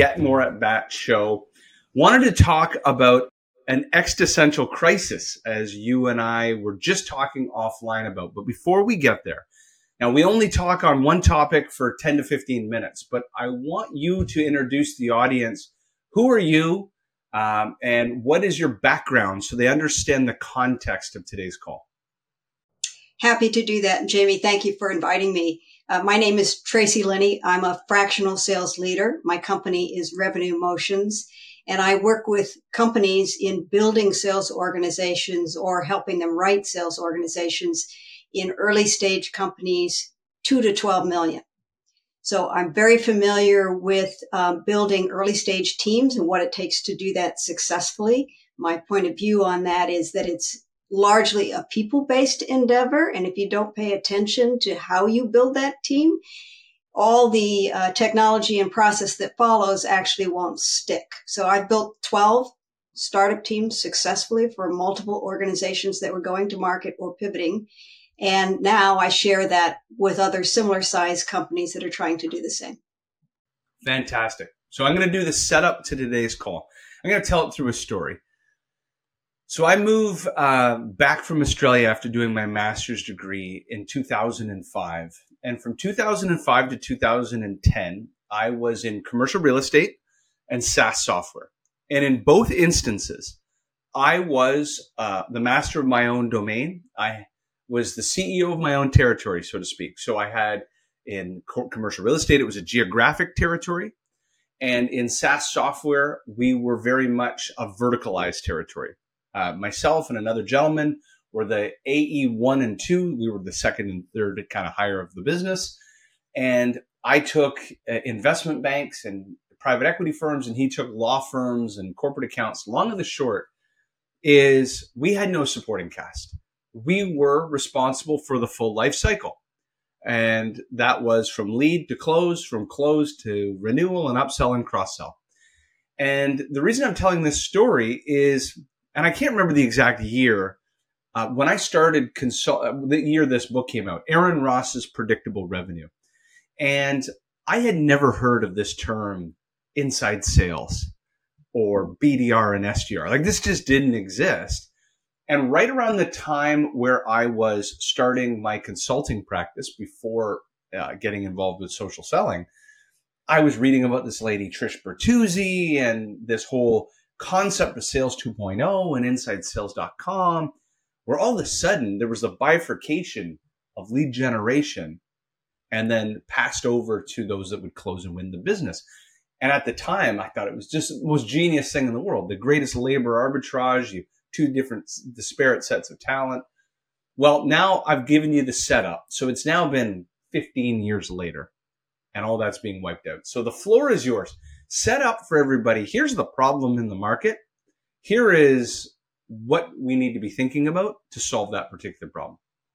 Get More at Bat show. Wanted to talk about an existential crisis, as you and I were just talking offline about. But before we get there, now we only talk on one topic for 10 to 15 minutes, but I want you to introduce the audience. Who are you and what is your background so they understand the context of today's call? Happy to do that. And Jamie, thank you for inviting me. My name is Tracy Linney. I'm a fractional sales leader. My company is Revenue Motions, and I work with companies in building sales organizations or helping them write sales organizations in early stage companies, 2 to 12 million. So I'm very familiar with building early stage teams and what it takes to do that successfully. My point of view on that is that it's largely a people-based endeavor. And if you don't pay attention to how you build that team, all the technology and process that follows actually won't stick. So I've built 12 startup teams successfully for multiple organizations that were going to market or pivoting. And now I share that with other similar sized companies that are trying to do the same. Fantastic. So I'm going to do the setup to today's call. I'm going to tell it through a story. So I moved back from Australia after doing my master's degree in 2005. And from 2005 to 2010, I was in commercial real estate and SaaS software. And in both instances, I was the master of my own domain. I was the CEO of my own territory, so to speak. So I had in commercial real estate, it was a geographic territory. And in SaaS software, we were very much a verticalized territory. Myself and another gentleman were the AE 1 and 2. We were the second and third kind of hire of the business. And I took investment banks and private equity firms, and he took law firms and corporate accounts. Long and the short is we had no supporting cast. We were responsible for the full life cycle. And that was from lead to close, from close to renewal and upsell and cross-sell. And the reason I'm telling this story is, and I can't remember the exact year, when I started the year this book came out, Aaron Ross's Predictable Revenue. And I had never heard of this term inside sales or BDR and SDR. Like this just didn't exist. And right around the time where I was starting my consulting practice before getting involved with social selling, I was reading about this lady, Trish Bertuzzi, and this whole concept of Sales 2.0 and InsideSales.com, where all of a sudden there was a bifurcation of lead generation and then passed over to those that would close and win the business. And at the time, I thought it was just the most genius thing in the world, the greatest labor arbitrage, you two different disparate sets of talent. Well, now I've given you the setup. So it's now been 15 years later and all that's being wiped out. So the floor is yours. Set up for everybody. Here's the problem in the market. Here is what we need to be thinking about to solve that particular problem.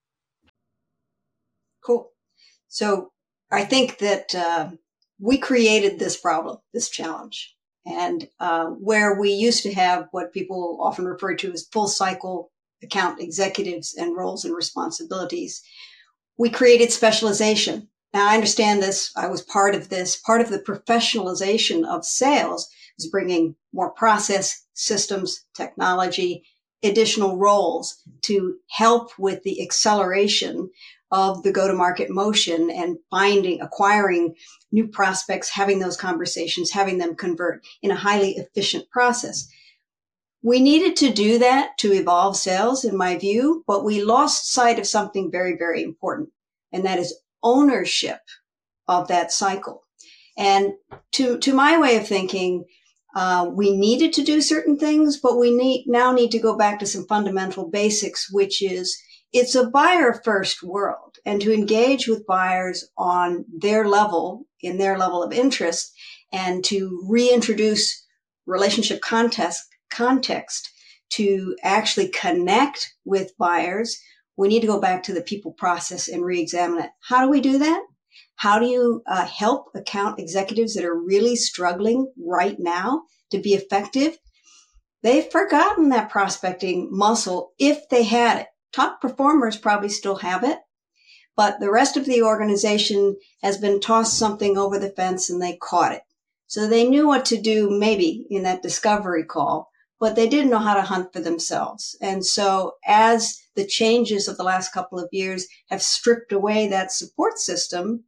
Cool. So I think that we created this problem, this challenge. And where we used to have what people often refer to as full cycle account executives and roles and responsibilities, we created specialization. Now, I understand this. I was part of this. Part of the professionalization of sales is bringing more process, systems, technology, additional roles to help with the acceleration of the go-to-market motion and acquiring new prospects, having those conversations, having them convert in a highly efficient process. We needed to do that to evolve sales, in my view, but we lost sight of something very, very important, and that is ownership of that cycle. And to my way of thinking, we needed to do certain things, but we now need to go back to some fundamental basics, which is it's a buyer first world, and to engage with buyers on their level, in their level of interest, and to reintroduce relationship context to actually connect with buyers, we need to go back to the people process and re-examine it. How do we do that? How do you help account executives that are really struggling right now to be effective? They've forgotten that prospecting muscle if they had it. Top performers probably still have it, but the rest of the organization has been tossed something over the fence and they caught it. So they knew what to do maybe in that discovery call, but they didn't know how to hunt for themselves. And so as the changes of the last couple of years have stripped away that support system,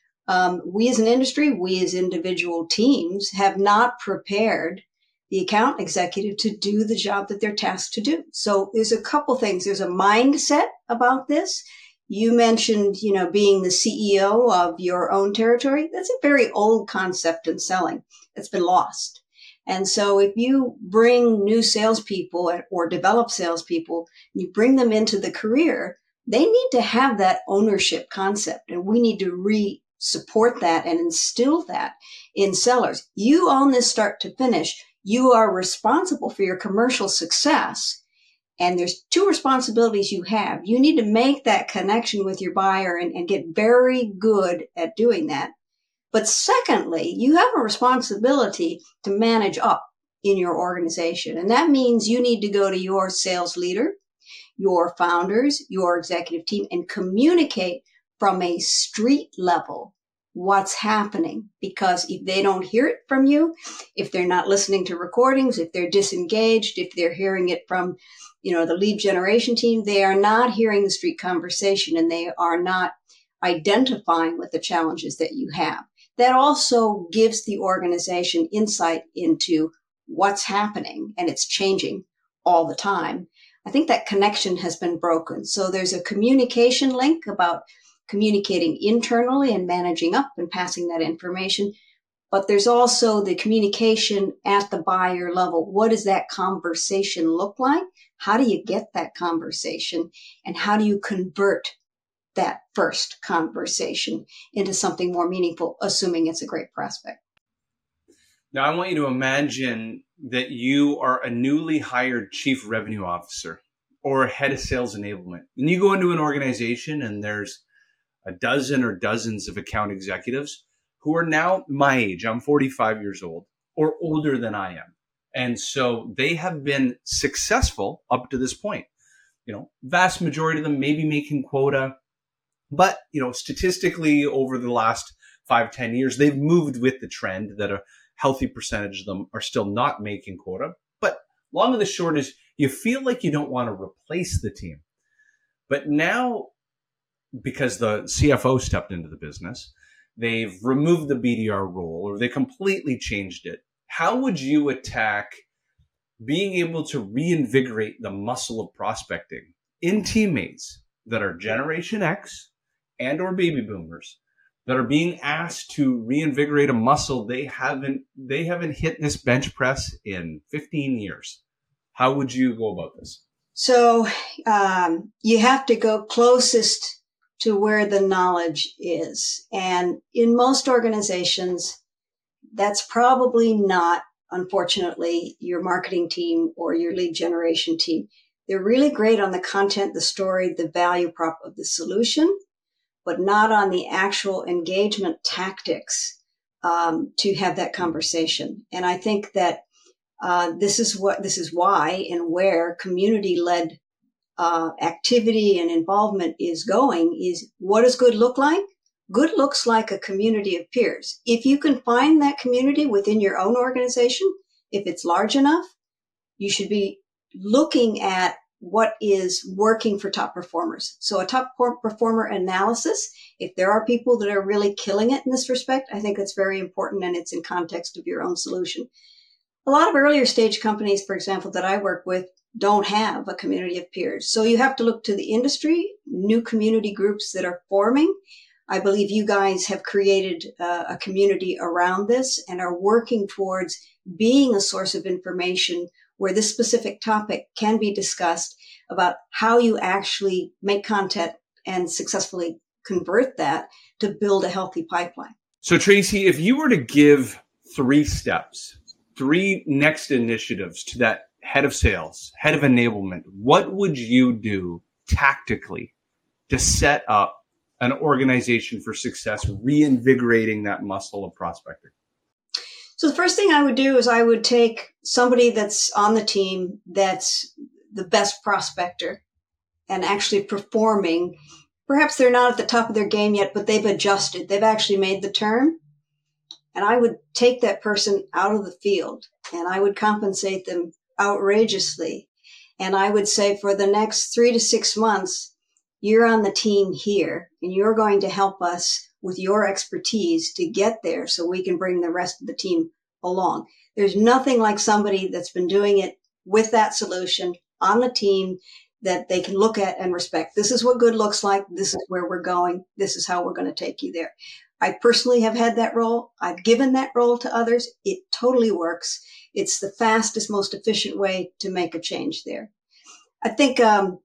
we as an industry, we as individual teams have not prepared the account executive to do the job that they're tasked to do. So there's a couple things. There's a mindset about this. You mentioned, being the CEO of your own territory. That's a very old concept in selling. It's been lost. And so if you bring new salespeople or develop salespeople, you bring them into the career, they need to have that ownership concept. And we need to support that and instill that in sellers. You own this start to finish. You are responsible for your commercial success. And there's two responsibilities you have. You need to make that connection with your buyer and get very good at doing that. But secondly, you have a responsibility to manage up in your organization. And that means you need to go to your sales leader, your founders, your executive team, and communicate from a street level what's happening. Because if they don't hear it from you, if they're not listening to recordings, if they're disengaged, if they're hearing it from, the lead generation team, they are not hearing the street conversation and they are not identifying with the challenges that you have. That also gives the organization insight into what's happening, and it's changing all the time. I think that connection has been broken. So there's a communication link about communicating internally and managing up and passing that information. But there's also the communication at the buyer level. What does that conversation look like? How do you get that conversation? And how do you convert that first conversation into something more meaningful, assuming it's a great prospect? Now, I want you to imagine that you are a newly hired chief revenue officer or a head of sales enablement. And you go into an organization and there's a dozen or dozens of account executives who are now my age. I'm 45 years old or older than I am. And so they have been successful up to this point. Vast majority of them may be making quota, but, statistically over the last 5-10 years, they've moved with the trend that a healthy percentage of them are still not making quota. But long and the short is you feel like you don't want to replace the team. But now, because the CFO stepped into the business, they've removed the BDR role or they completely changed it. How would you attack being able to reinvigorate the muscle of prospecting in teammates that are Generation X and or baby boomers that are being asked to reinvigorate a muscle they haven't hit this bench press in 15 years? How would you go about this? So you have to go closest to where the knowledge is. And in most organizations, that's probably not, unfortunately, your marketing team or your lead generation team. They're really great on the content, the story, the value prop of the solution, but not on the actual engagement tactics to have that conversation. And I think that this is why and where community-led activity and involvement is going is, what does good look like? Good looks like a community of peers. If you can find that community within your own organization, if it's large enough, you should be looking at what is working for top performers. So a top performer analysis, if there are people that are really killing it in this respect, I think that's very important, and it's in context of your own solution. A lot of earlier stage companies, for example, that I work with, don't have a community of peers. So you have to look to the industry, new community groups that are forming. I believe you guys have created a community around this and are working towards being a source of information where this specific topic can be discussed about how you actually make content and successfully convert that to build a healthy pipeline. So Tracy, if you were to give 3 steps, 3 next initiatives to that head of sales, head of enablement, what would you do tactically to set up an organization for success, reinvigorating that muscle of prospecting? So the first thing I would do is I would take somebody that's on the team that's the best prospector and actually performing. Perhaps they're not at the top of their game yet, but they've adjusted. They've actually made the turn. and I would take that person out of the field and I would compensate them outrageously. And I would say, for the next 3 to 6 months, you're on the team here and you're going to help us with your expertise to get there so we can bring the rest of the team along. There's nothing like somebody that's been doing it with that solution on the team that they can look at and respect. This is what good looks like. This is where we're going. This is how we're going to take you there. I personally have had that role. I've given that role to others. It totally works. It's the fastest, most efficient way to make a change there. I think,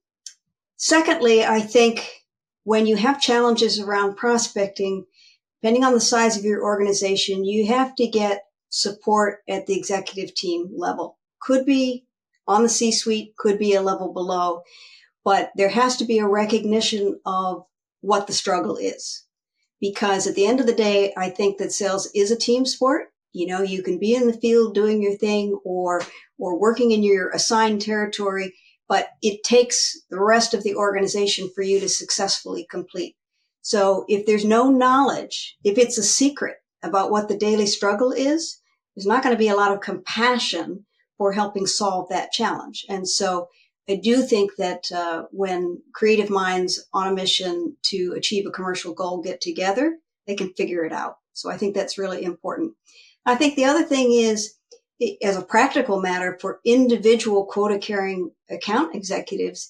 secondly, I think when you have challenges around prospecting, depending on the size of your organization, you have to get support at the executive team level. Could be on the C-suite, could be a level below, but there has to be a recognition of what the struggle is. Because at the end of the day, I think that sales is a team sport. You know, you can be in the field doing your thing or working in your assigned territory, but it takes the rest of the organization for you to successfully complete. So if there's no knowledge, if it's a secret about what the daily struggle is, there's not going to be a lot of compassion for helping solve that challenge. And so I do think that when creative minds on a mission to achieve a commercial goal get together, they can figure it out. So I think that's really important. I think the other thing is, as a practical matter for individual quota-carrying account executives,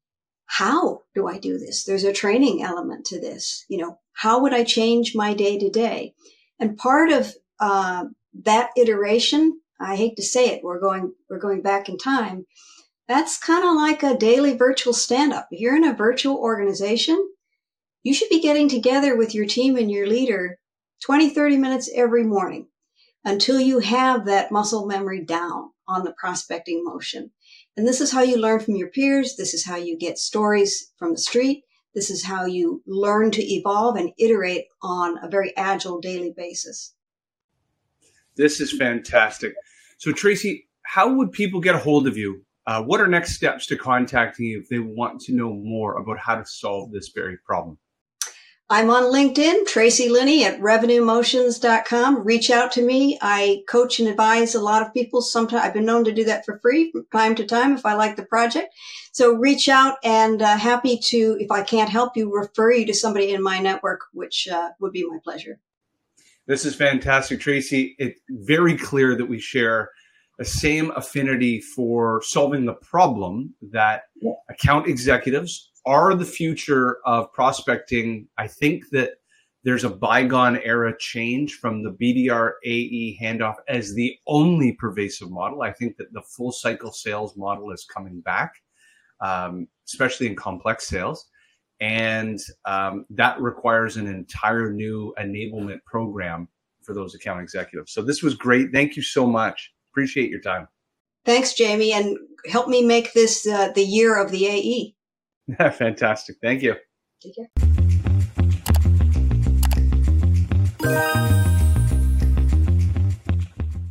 how do I do this? There's a training element to this. You know, how would I change my day-to-day? And part of that iteration, I hate to say it, we're going back in time. That's kind of like a daily virtual stand-up. If you're in a virtual organization, you should be getting together with your team and your leader 20, 30 minutes every morning until you have that muscle memory down on the prospecting motion. And this is how you learn from your peers. This is how you get stories from the street. This is how you learn to evolve and iterate on a very agile daily basis. This is fantastic. So Tracy, how would people get a hold of you? What are next steps to contacting you if they want to know more about how to solve this very problem? I'm on LinkedIn, Tracy Linney at RevenueMotions.com. Reach out to me. I coach and advise a lot of people. Sometimes I've been known to do that for free from time to time if I like the project. So reach out, and happy to, if I can't help you, refer you to somebody in my network, which would be my pleasure. This is fantastic, Tracy. It's very clear that we share the same affinity for solving the problem that account executives are the future of prospecting. I think that there's a bygone era change from the BDR AE handoff as the only pervasive model. I think that the full cycle sales model is coming back, especially in complex sales. And that requires an entire new enablement program for those account executives. So this was great. Thank you so much. Appreciate your time. Thanks, Jamie. And help me make this the year of the AE. Fantastic. Thank you. Take care.